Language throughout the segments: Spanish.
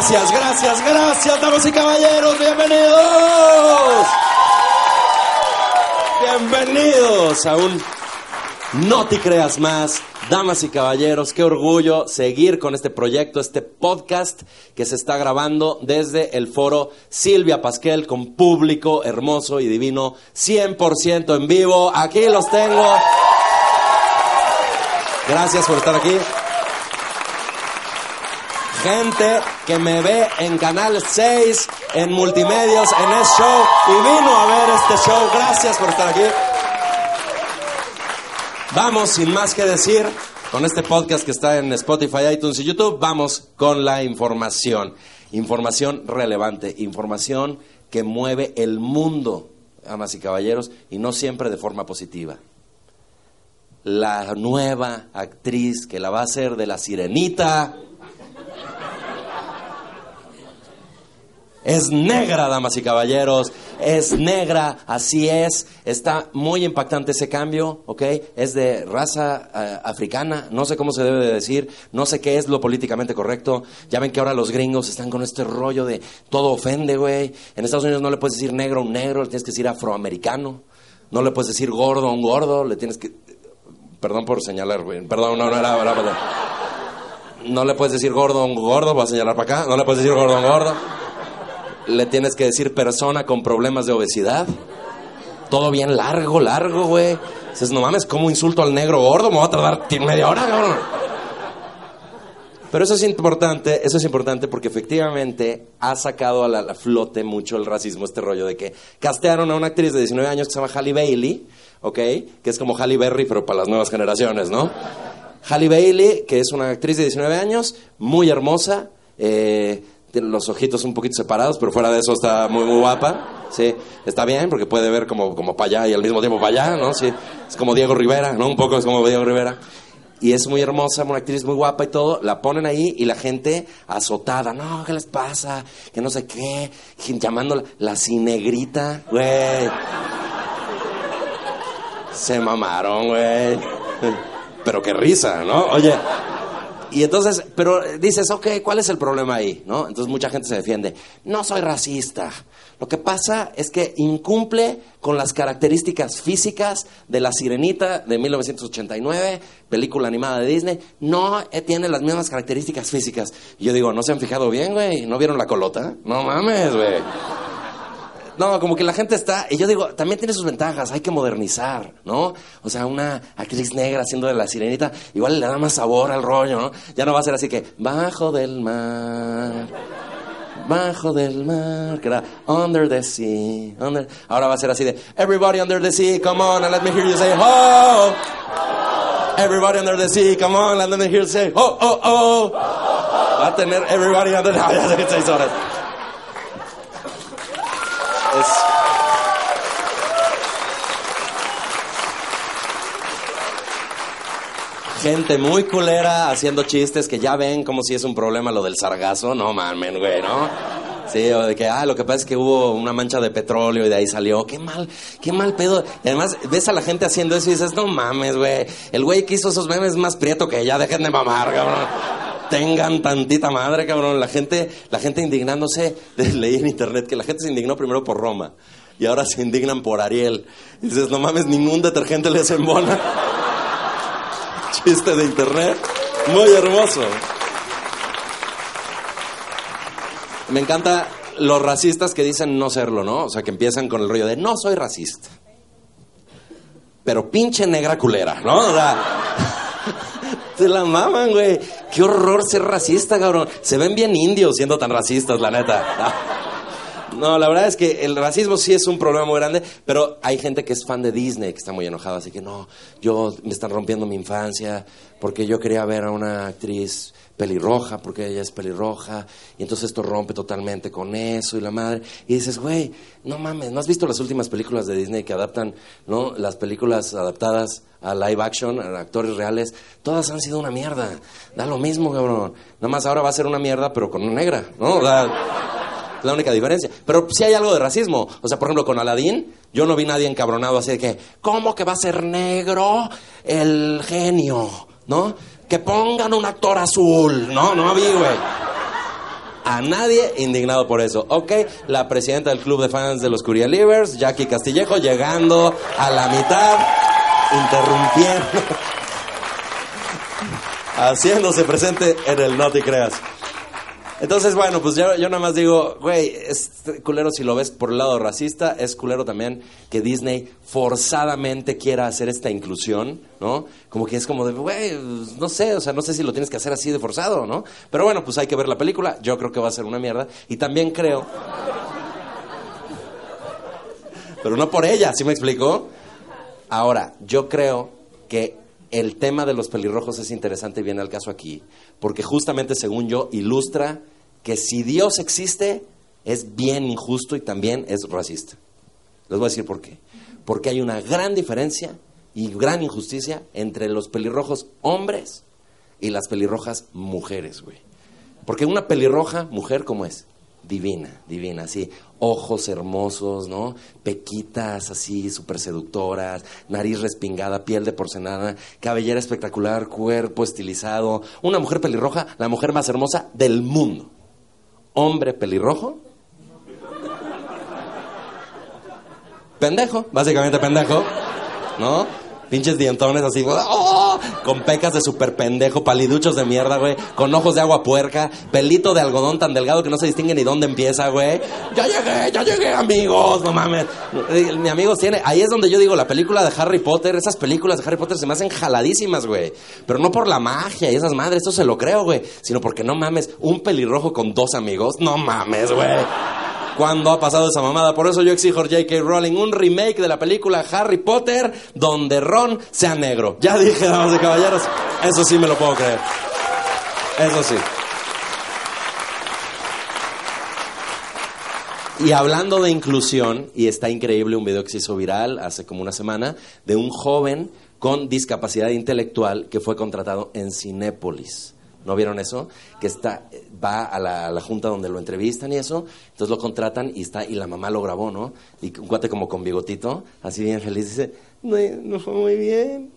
Gracias, damas y caballeros, bienvenidos. Bienvenidos a un No Te Creas Más. Damas y caballeros, qué orgullo seguir con este proyecto, este podcast que se está grabando desde el foro Silvia Pasquel con público hermoso y divino, 100% en vivo. Aquí los tengo. Gracias por estar aquí. Gente que me ve en Canal 6, en Multimedios, en S-Show, y vino a ver este show. Gracias por estar aquí. Vamos, sin más que decir, con este podcast que está en Spotify, iTunes y YouTube, vamos con la información. Información relevante, información que mueve el mundo, damas y caballeros, y no siempre de forma positiva. La nueva actriz que la va a hacer de la Sirenita es negra, damas y caballeros, es negra, así es. Está muy impactante ese cambio, ¿ok? Es de raza africana, no sé cómo se debe de decir, no sé qué es lo políticamente correcto. Ya ven que ahora los gringos están con este rollo de todo ofende, güey. En Estados Unidos no le puedes decir negro a un negro, le tienes que decir afroamericano. No le puedes decir gordo a un gordo, le tienes que... Perdón por señalar, güey. Perdón, no era... No le puedes decir gordo a un gordo, voy a señalar para acá. No le puedes decir gordo a un gordo. Le tienes que decir persona con problemas de obesidad. Todo bien largo, güey. Dices, no mames, ¿cómo insulto al negro gordo? Me voy a tardar media hora, cabrón. Pero eso es importante porque efectivamente ha sacado a la flote mucho el racismo, este rollo de que castearon a una actriz de 19 años que se llama Halle Bailey, ¿ok? Que es como Halle Berry, pero para las nuevas generaciones, ¿no? Halle Bailey, que es una actriz de 19 años, muy hermosa, tiene los ojitos un poquito separados, pero fuera de eso está muy, muy guapa. Sí, está bien, porque puede ver como para allá y al mismo tiempo para allá, ¿no? Sí, es como Diego Rivera, ¿no? Un poco es como Diego Rivera. Y es muy hermosa, una actriz muy guapa y todo. La ponen ahí y la gente azotada. No, ¿qué les pasa? Que no sé qué. Llamándola la cinegrita, güey. Se mamaron, güey. Pero qué risa, ¿no? Oye... Y entonces, pero dices, ok, ¿cuál es el problema ahí? ¿No? Entonces mucha gente se defiende. No soy racista. Lo que pasa es que incumple con las características físicas de La Sirenita de 1989, película animada de Disney. No tiene las mismas características físicas. Y yo digo, ¿no se han fijado bien, güey? ¿No vieron la colota? No mames, güey. No, como que la gente está... Y yo digo, también tiene sus ventajas, hay que modernizar, ¿no? O sea, una actriz negra haciendo de La Sirenita, igual le da más sabor al rollo, ¿no? Ya no va a ser así que, bajo del mar, que era under the sea, Ahora va a ser así de, everybody under the sea, come on and let me hear you say, oh. Everybody under the sea, come on and let me hear you say, oh, oh, oh. Va a tener everybody under the sea, ya sé que 6 horas. Gente muy culera haciendo chistes que ya ven como si es un problema lo del sargazo. No mamen, güey, ¿no? Sí, o de que, lo que pasa es que hubo una mancha de petróleo y de ahí salió. Qué mal pedo. Y además ves a la gente haciendo eso y dices, no mames, güey. El güey que hizo esos memes es más prieto que ella, dejen de mamar, cabrón. Tengan tantita madre, cabrón. La gente indignándose. Leí en internet que la gente se indignó primero por Roma y ahora se indignan por Ariel. Y dices, no mames, ningún detergente les embona. Chiste de internet, muy hermoso. Me encanta los racistas que dicen no serlo, ¿no? O sea, que empiezan con el rollo de no soy racista, pero pinche negra culera, ¿no? O sea, se la maman, güey. Qué horror ser racista, cabrón. Se ven bien indios siendo tan racistas, la neta. No, la verdad es que el racismo sí es un problema muy grande, pero hay gente que es fan de Disney que está muy enojada, así que no, me están rompiendo mi infancia porque yo quería ver a una actriz pelirroja porque ella es pelirroja y entonces esto rompe totalmente con eso y la madre. Y dices, güey, no mames, ¿no has visto las últimas películas de Disney que adaptan, no? Las películas adaptadas a live action, a actores reales, todas han sido una mierda. Da lo mismo, cabrón. Nada más ahora va a ser una mierda, pero con una negra, ¿no? O sea, la única diferencia. Pero sí hay algo de racismo. O sea, por ejemplo, con Aladdin, yo no vi nadie encabronado así de que, ¿cómo que va a ser negro el genio? ¿No? Que pongan un actor azul. No vi, güey. a nadie indignado por eso. Ok, la presidenta del club de fans de los Curialivers, Jackie Castillejo, llegando a la mitad, interrumpiendo, haciéndose presente en el No Te Creas. Entonces, bueno, pues yo nada más digo, güey, es culero si lo ves por el lado racista, es culero también que Disney forzadamente quiera hacer esta inclusión, ¿no? Como que es como de, güey, no sé, o sea, no sé si lo tienes que hacer así de forzado, ¿no? Pero bueno, pues hay que ver la película, yo creo que va a ser una mierda, y también creo... Pero no por ella, ¿sí me explico? Ahora, yo creo que el tema de los pelirrojos es interesante y viene al caso aquí, porque justamente, según yo, ilustra que si Dios existe, es bien injusto y también es racista. Les voy a decir por qué. Porque hay una gran diferencia y gran injusticia entre los pelirrojos hombres y las pelirrojas mujeres, güey. Porque una pelirroja mujer, ¿cómo es? Divina, divina, así, ojos hermosos, ¿no? Pequitas así, súper seductoras, nariz respingada, piel de porcelana, cabellera espectacular, cuerpo estilizado. Una mujer pelirroja, la mujer más hermosa del mundo. Hombre pelirrojo, pendejo, básicamente pendejo, ¿no? Pinches dientones así, ¡oh! Con pecas de super pendejo, paliduchos de mierda, güey, con ojos de agua puerca, pelito de algodón tan delgado que no se distingue ni dónde empieza, güey. Ya llegué, amigos, no mames. Mi amigos tiene, ahí es donde yo digo, la película de Harry Potter, esas películas de Harry Potter se me hacen jaladísimas, güey. Pero no por la magia y esas madres, eso se lo creo, güey, sino porque no mames, un pelirrojo con 2 amigos, no mames, güey. ¿Cuándo ha pasado esa mamada? Por eso yo exijo a J.K. Rowling un remake de la película Harry Potter donde Ron sea negro. Ya dije, damas y caballeros, eso sí me lo puedo creer. Eso sí. Y hablando de inclusión, y está increíble un video que se hizo viral hace como una semana, de un joven con discapacidad intelectual que fue contratado en Cinépolis. ¿No vieron eso? Que va a la junta donde lo entrevistan y eso, entonces lo contratan y la mamá lo grabó, ¿no? Y un cuate como con bigotito, así bien feliz, dice, no fue muy bien.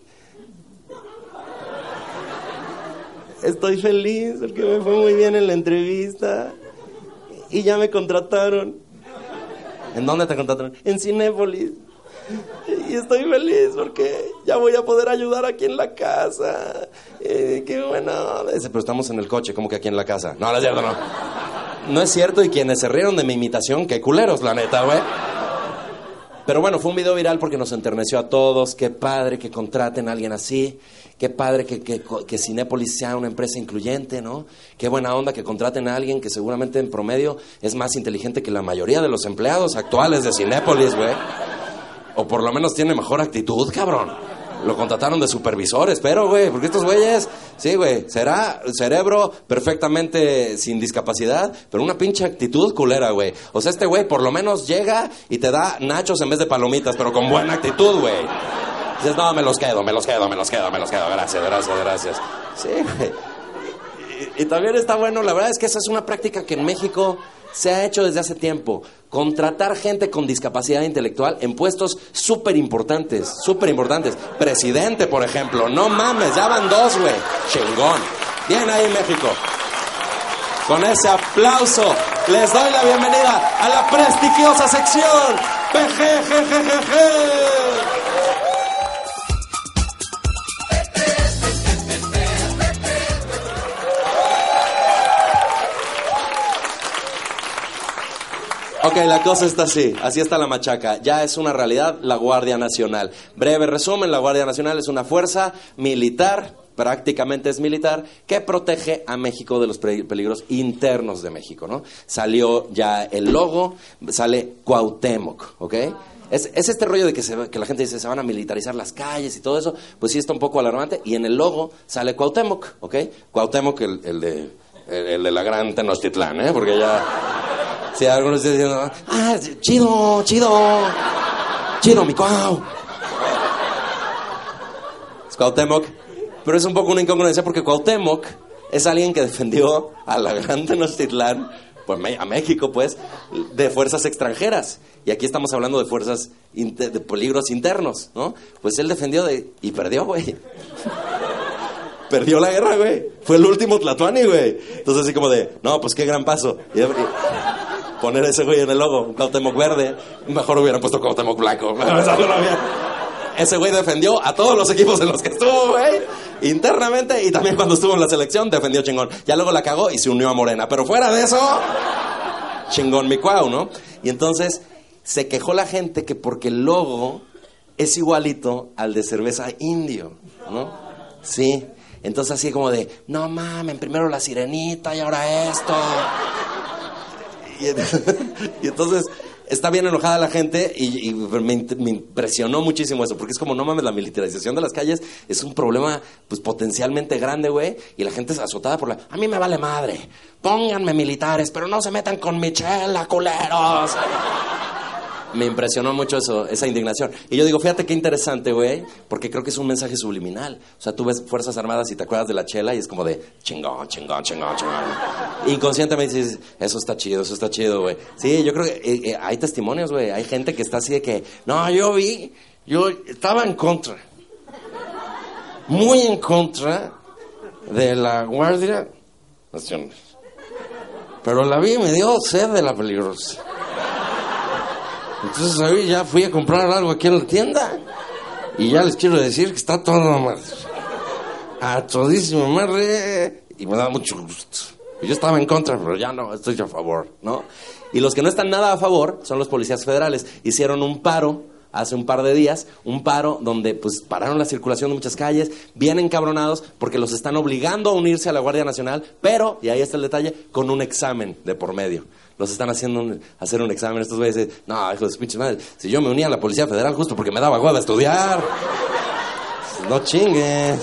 Estoy feliz porque me fue muy bien en la entrevista y ya me contrataron. ¿En dónde te contrataron? En Cinépolis. Y estoy feliz porque ya voy a poder ayudar aquí en la casa. Qué bueno. Pero estamos en el coche, como que aquí en la casa. No, no es cierto, no. No es cierto, y quienes se rieron de mi imitación, qué culeros, la neta, güey. Pero bueno, fue un video viral porque nos enterneció a todos. Qué padre que contraten a alguien así. Qué padre que Cinépolis sea una empresa incluyente, ¿no? Qué buena onda que contraten a alguien que seguramente en promedio es más inteligente que la mayoría de los empleados actuales de Cinépolis, güey. O por lo menos tiene mejor actitud, cabrón. Lo contrataron de supervisor, espero, güey. Porque estos güeyes, sí, güey, será cerebro perfectamente sin discapacidad, pero una pinche actitud culera, güey. O sea, este güey por lo menos llega y te da nachos en vez de palomitas, pero con buena actitud, güey. Dices, no, me los quedo. Gracias. Sí, güey. Y también está bueno, la verdad es que esa es una práctica que en México se ha hecho desde hace tiempo. Contratar gente con discapacidad intelectual en puestos súper importantes. Presidente, por ejemplo. No mames, ya van 2, güey. Chingón. Bien ahí, México. Con ese aplauso les doy la bienvenida a la prestigiosa sección PGGGG. Ok, la cosa está así está la machaca. Ya es una realidad la Guardia Nacional. Breve resumen, la Guardia Nacional es una fuerza militar, prácticamente es militar, que protege a México de los peligros internos de México, ¿no? Salió ya el logo, sale Cuauhtémoc, ¿ok? Es este rollo de que la gente dice se van a militarizar las calles y todo eso, pues sí está un poco alarmante, y en el logo sale Cuauhtémoc, ¿ok? Cuauhtémoc, el de la gran Tenochtitlán, ¿eh? Porque ya... Si algunos están diciendo, chido, mi Cuau. Es Cuauhtémoc, pero es un poco una incongruencia porque Cuauhtémoc es alguien que defendió a la gran Tenochtitlán, pues a México, pues, de fuerzas extranjeras. Y aquí estamos hablando de fuerzas, de peligros internos, ¿no? Pues él defendió y perdió, güey. perdió la guerra, güey. Fue el último Tlatoani, güey. Entonces así como de, no, pues qué gran paso. Y poner a ese güey en el logo, un Cuauhtémoc verde. Mejor hubieran puesto Cuauhtémoc blanco. Ese güey defendió a todos los equipos en los que estuvo, güey. Internamente, y también cuando estuvo en la selección defendió chingón. Ya luego la cagó y se unió a Morena. Pero fuera de eso, chingón mi Cuau, ¿no? Y entonces se quejó la gente que porque el logo es igualito al de cerveza indio, ¿no? Sí. Entonces así como de, no mames, primero la sirenita y ahora esto. Y entonces está bien enojada la gente y me impresionó muchísimo eso, porque es como, no mames, la militarización de las calles es un problema pues potencialmente grande, güey, y la gente es azotada por a mí me vale madre, pónganme militares, pero no se metan con mi chela, culeros. Me impresionó mucho eso, esa indignación. Y yo digo, fíjate qué interesante, güey, porque creo que es un mensaje subliminal. O sea, tú ves Fuerzas Armadas y te acuerdas de la chela y es como de chingón, chingón, chingón, chingón. Inconscientemente dices, eso está chido, güey. Sí, yo creo que hay testimonios, güey. Hay gente que está así de que, no, yo estaba en contra. Muy en contra de la Guardia Nacional. Pero la vi y me dio sed de la peligrosa. Entonces ahí ya fui a comprar algo aquí en la tienda y ya les quiero decir que está todo madre, a todísimo madre, y me da mucho gusto. Yo estaba en contra, pero ya no, estoy a favor, ¿no? Y los que no están nada a favor son los policías federales. Hicieron un paro hace un par de días, un paro donde pues pararon la circulación de muchas calles, bien encabronados porque los están obligando a unirse a la Guardia Nacional, pero, y ahí está el detalle, con un examen de por medio. Los están haciendo hacer un examen. Estos güeyes dicen, no, hijo de su pinche madre, si yo me unía a la Policía Federal justo porque me daba hueva a estudiar. No chingues.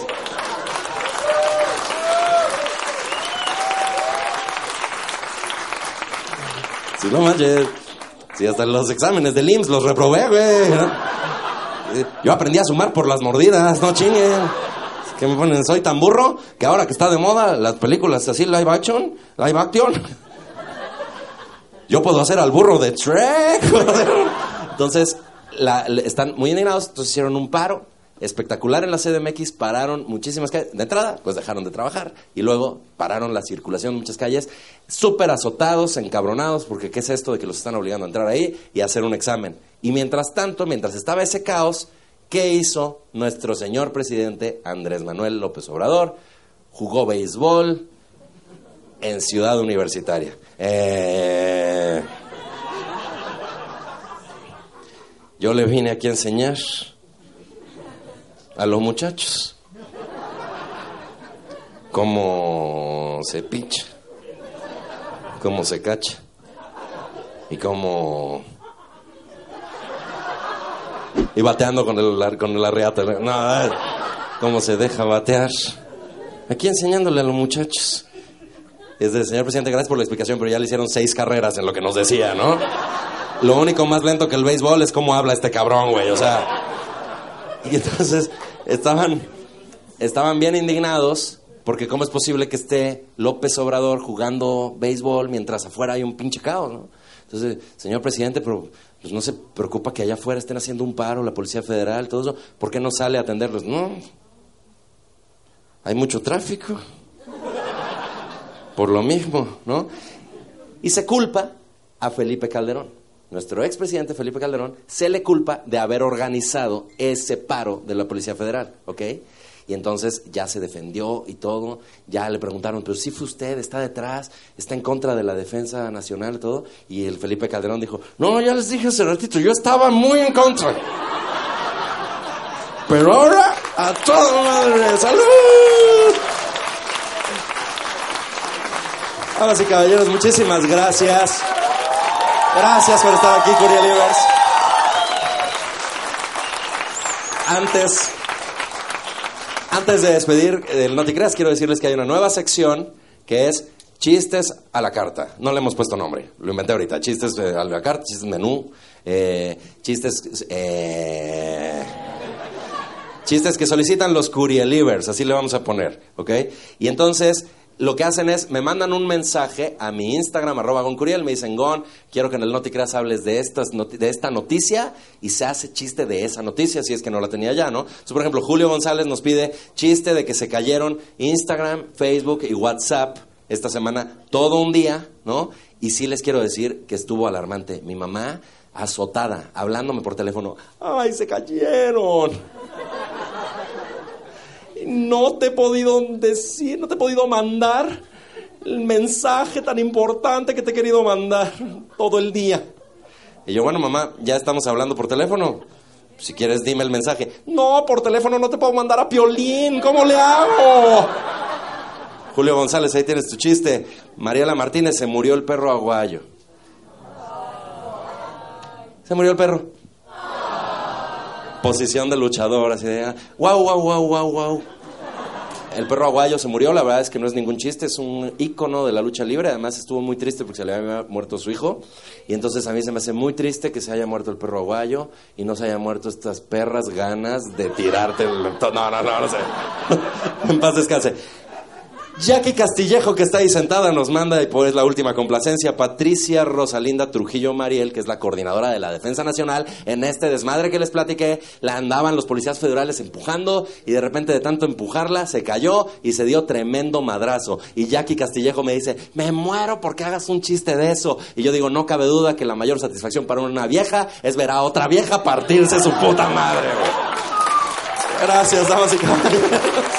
Si no manches. Si hasta los exámenes del IMSS los reprobé, güey, ¿no? Yo aprendí a sumar por las mordidas, no chinguen. Que me ponen, soy tan burro que ahora que está de moda las películas así live action, yo puedo hacer al burro de Shrek. Entonces, están muy indignados, entonces hicieron un paro espectacular en la CDMX, pararon muchísimas calles. De entrada, pues dejaron de trabajar. Y luego pararon la circulación en muchas calles, súper azotados, encabronados, porque ¿qué es esto de que los están obligando a entrar ahí y a hacer un examen? Y mientras tanto, mientras estaba ese caos, ¿qué hizo nuestro señor presidente Andrés Manuel López Obrador? Jugó béisbol en Ciudad Universitaria. Yo le vine aquí a enseñar a los muchachos cómo se picha, cómo se cacha y cómo... Y bateando con la reata. No, cómo se deja batear. Aquí enseñándole a los muchachos. Señor presidente, gracias por la explicación, pero ya le hicieron 6 carreras en lo que nos decía, ¿no? Lo único más lento que el béisbol es cómo habla este cabrón, güey, o sea... Y entonces estaban bien indignados porque cómo es posible que esté López Obrador jugando béisbol mientras afuera hay un pinche caos, ¿no? Entonces, señor presidente, pero pues no se preocupa que allá afuera estén haciendo un paro, la Policía Federal, todo eso, ¿por qué no sale a atenderlos? No, hay mucho tráfico. Por lo mismo, ¿no? Y se culpa a Felipe Calderón. Nuestro expresidente Felipe Calderón se le culpa de haber organizado ese paro de la Policía Federal, ¿ok? Y entonces ya se defendió y todo, ya le preguntaron, pero si fue usted, está detrás, está en contra de la defensa nacional y todo, y el Felipe Calderón dijo, no, ya les dije hace ratito, yo estaba muy en contra. Pero ahora, a toda madre, ¡salud! Damas y caballeros, muchísimas gracias. Gracias por estar aquí, Curielivers. Antes de despedir el Noticreas, quiero decirles que hay una nueva sección que es chistes a la carta. No le hemos puesto nombre, lo inventé ahorita. Chistes a la carta, chistes menú, chistes que solicitan los Curielivers, así le vamos a poner, ¿ok? Y entonces... lo que hacen es, me mandan un mensaje a mi Instagram, @GonCuriel, me dicen, Gon, quiero que en el Noticreas hables de esta noticia, y se hace chiste de esa noticia, si es que no la tenía ya, ¿no? Entonces, por ejemplo, Julio González nos pide chiste de que se cayeron Instagram, Facebook y WhatsApp esta semana, todo un día, ¿no? Y sí les quiero decir que estuvo alarmante. Mi mamá, azotada, hablándome por teléfono, ¡ay, se cayeron! No te he podido decir, no te he podido mandar el mensaje tan importante que te he querido mandar todo el día. Y yo, bueno, mamá, ya estamos hablando por teléfono. Si quieres, dime el mensaje. No, por teléfono no te puedo mandar a Piolín. ¿Cómo le hago? Julio González, ahí tienes tu chiste. Mariela Martínez, se murió el perro aguayo. Se murió el perro. Posición de luchador, así de... Wow, wow, wow, wow, wow. El perro aguayo se murió, la verdad es que no es ningún chiste, es un ícono de la lucha libre. Además estuvo muy triste porque se le había muerto su hijo. Y entonces a mí se me hace muy triste que se haya muerto el perro aguayo y no se haya muerto estas perras ganas de tirarte el... No sé. En paz descanse. Jackie Castillejo, que está ahí sentada, nos manda, y pues la última complacencia, Patricia Rosalinda Trujillo Mariel, que es la coordinadora de la Defensa Nacional. En este desmadre que les platiqué, la andaban los policías federales empujando, y de repente de tanto empujarla, se cayó y se dio tremendo madrazo. Y Jackie Castillejo me dice, me muero porque hagas un chiste de eso. Y yo digo, no cabe duda que la mayor satisfacción para una vieja es ver a otra vieja partirse su puta madre, güey. Gracias, damas y caballeros.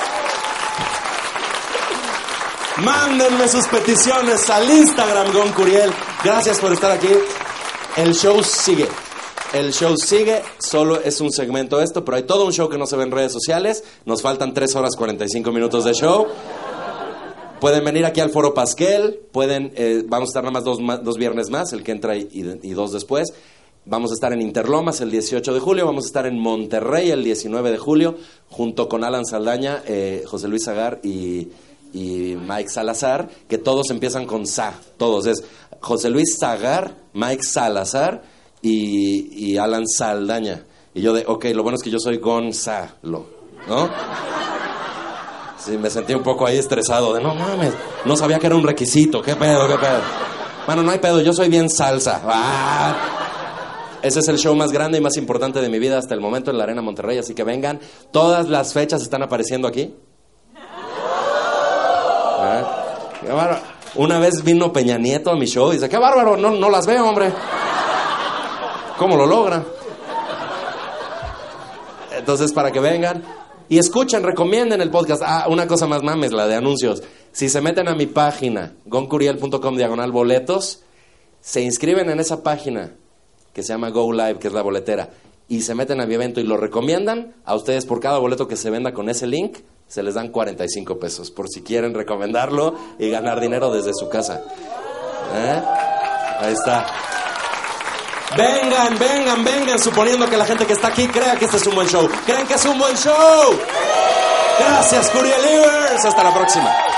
Mándenme sus peticiones al Instagram GonCuriel. Gracias por estar aquí. El show sigue. El show sigue. Solo es un segmento esto, pero hay todo un show que no se ve en redes sociales. Nos faltan 3 horas 45 minutos de show. Pueden venir aquí al Foro Pasquel. Vamos a estar nada más dos viernes más, el que entra y 2 después. Vamos a estar en Interlomas el 18 de julio. Vamos a estar en Monterrey el 19 de julio, junto con Alan Saldaña, José Luis Zagar y Mike Salazar, que todos empiezan con Sa, todos es José Luis Zagar, Mike Salazar y Alan Saldaña. Y yo lo bueno es que yo soy Gonzalo, ¿no? Sí, me sentí un poco ahí estresado de no mames, no sabía que era un requisito, qué pedo. Bueno, no hay pedo, yo soy bien salsa. Ese es el show más grande y más importante de mi vida hasta el momento en la Arena Monterrey, así que vengan. Todas las fechas están apareciendo aquí. Qué bárbaro. Una vez vino Peña Nieto a mi show y dice, qué bárbaro, no las veo, hombre. ¿Cómo lo logra? Entonces, para que vengan y escuchen, recomienden el podcast. Una cosa más mames, la de anuncios. Si se meten a mi página, goncuriel.com/boletos, se inscriben en esa página que se llama Go Live, que es la boletera, y se meten a mi evento y lo recomiendan, a ustedes por cada boleto que se venda con ese link se les dan 45 pesos, por si quieren recomendarlo y ganar dinero desde su casa. Ahí está. Vengan, suponiendo que la gente que está aquí crea que este es un buen show. ¿Creen que es un buen show? Gracias, Curielivers. Hasta la próxima.